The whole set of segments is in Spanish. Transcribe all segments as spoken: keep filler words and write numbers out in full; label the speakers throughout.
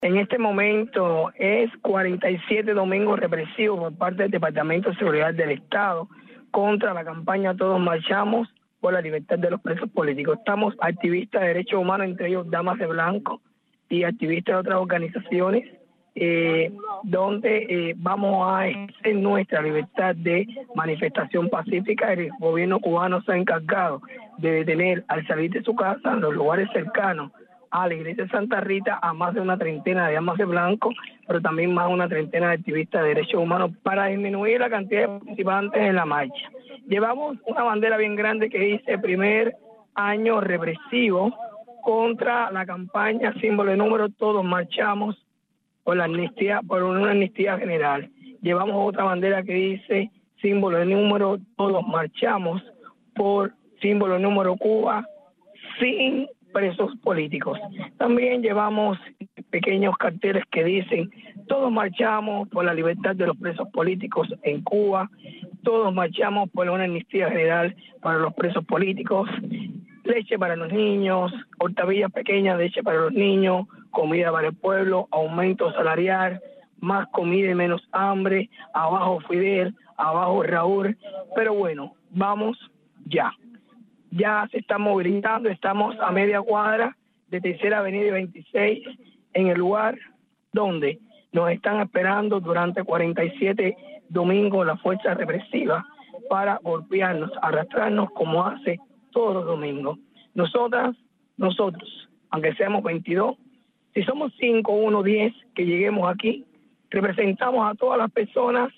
Speaker 1: En este momento es cuarenta y siete domingos represivos por parte del Departamento de Seguridad del Estado contra la campaña Todos Marchamos por la Libertad de los Presos Políticos. Estamos activistas de derechos humanos, entre ellos Damas de Blanco y activistas de otras organizaciones, eh, donde eh, vamos a ejercer nuestra libertad de manifestación pacífica. El gobierno cubano se ha encargado de detener al salir de su casa en los lugares cercanos a la iglesia de Santa Rita a más de una treintena de Damas de Blanco, pero también más de una treintena de activistas de derechos humanos para disminuir la cantidad de participantes en la marcha. Llevamos una bandera bien grande que dice primer año represivo contra la campaña símbolo de número Todos Marchamos por la amnistía, por una amnistía general. Llevamos otra bandera que dice símbolo de número Todos Marchamos por símbolo de número Cuba sin presos políticos. También llevamos pequeños carteles que dicen todos marchamos por la libertad de los presos políticos en Cuba, todos marchamos por una amnistía general para los presos políticos, leche para los niños, hortavillas pequeñas, leche para los niños, comida para el pueblo, aumento salarial, más comida y menos hambre, abajo Fidel, abajo Raúl. Pero bueno, vamos ya. Ya se está movilizando, estamos a media cuadra de Tercera Avenida y veintiséis, en el lugar donde nos están esperando durante cuarenta y siete domingos la fuerza represiva para golpearnos, arrastrarnos como hace todos los domingos. Nosotras, nosotros, aunque seamos veintidós, si somos cinco, uno, diez que lleguemos aquí, representamos a todas las personas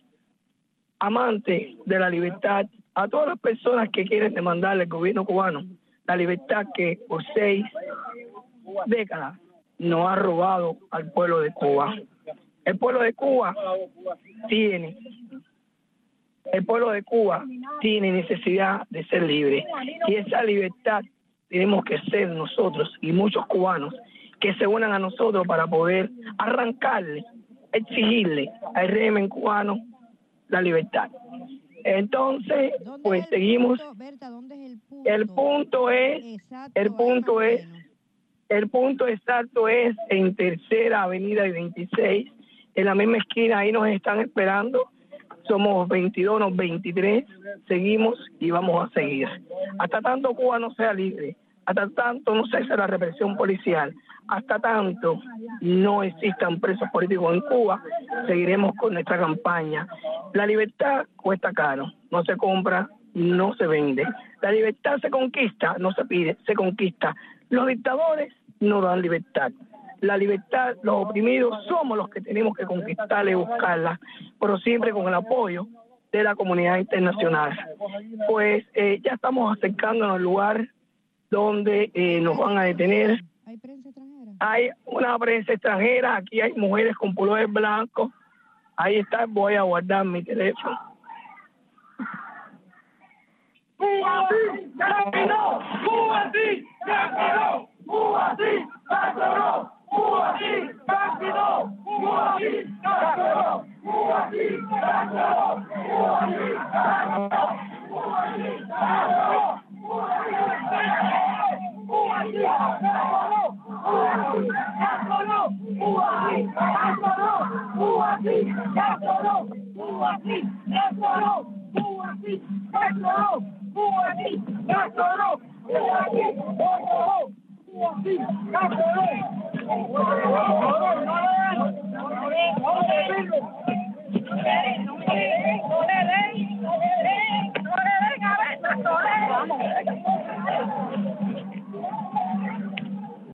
Speaker 1: amantes de la libertad, a todas las personas que quieren demandarle al gobierno cubano la libertad que por seis décadas nos ha robado al pueblo de Cuba. El pueblo de Cuba tiene, el pueblo de Cuba tiene necesidad de ser libre, y esa libertad tenemos que ser nosotros y muchos cubanos que se unan a nosotros para poder arrancarle, exigirle al régimen cubano la libertad. Entonces, pues seguimos.
Speaker 2: Berta, ¿dónde es el punto?
Speaker 1: El punto es,
Speaker 2: exacto,
Speaker 1: el punto es, el punto exacto es en Tercera Avenida y veintiséis, en la misma esquina. Ahí nos están esperando. Somos veintidós, no veintitrés, seguimos y vamos a seguir. Hasta tanto Cuba no sea libre, hasta tanto no cese la represión policial, hasta tanto no existan presos políticos en Cuba, seguiremos con nuestra campaña. La libertad cuesta caro, no se compra, no se vende. La libertad se conquista, no se pide, se conquista. Los dictadores no dan libertad. La libertad, los oprimidos, somos los que tenemos que conquistarla y buscarla, pero siempre con el apoyo de la comunidad internacional. Pues eh, ya estamos acercándonos al lugar donde eh, nos van a detener.
Speaker 2: ¿Hay prensa extranjera? Hay
Speaker 1: una prensa extranjera, aquí hay mujeres con pulores blancos. Ahí está, voy a guardar mi teléfono. ¡Cuba sí! ¡Ya quedó! ¡Cuba sí! ¡Ya quedó! ¡Cuba sí! ¡Ya quedó! ¡Cuba sí! ¡Ya quedó! ¡Cuba sí! ¡Ya quedó! ¡Cuba sí! ¡Ya quedó! ¡Cuba sí! ¡Ya quedó! ¡Cuba sí! ¡Ya quedó! ¡Cuba sí! ¡Ya quedó! ¡Cuba sí! ¡Ya quedó! ¡Cuba sí! ¡Ya quedó! ¡Cuba sí! ¡Ya quedó! ¡Cuba sí! ¡Ya quedó! ¡Cuba sí! ¡Ya quedó! ¡Cuba sí! ¡Ya quedó! ¡Cuba sí! ¡Ya quedó!